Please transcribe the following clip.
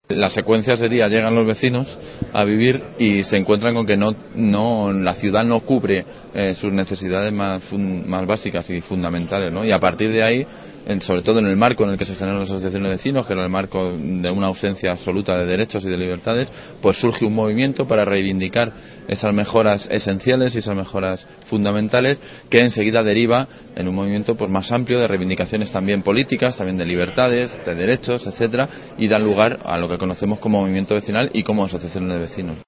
La secuencia sería: llegan los vecinos a vivir y se encuentran con que la ciudad no cubre sus necesidades más básicas y fundamentales, ¿no? Y a partir de ahí, sobre todo en el marco en el que se generan las asociaciones de vecinos, que era el marco de una ausencia absoluta de derechos y de libertades, pues surge un movimiento para reivindicar esas mejoras esenciales y esas mejoras fundamentales, que enseguida deriva en un movimiento pues más amplio de reivindicaciones también políticas, también de libertades, de derechos, etcétera, y da lugar a lo que conocemos como movimiento vecinal y como asociaciones de vecinos.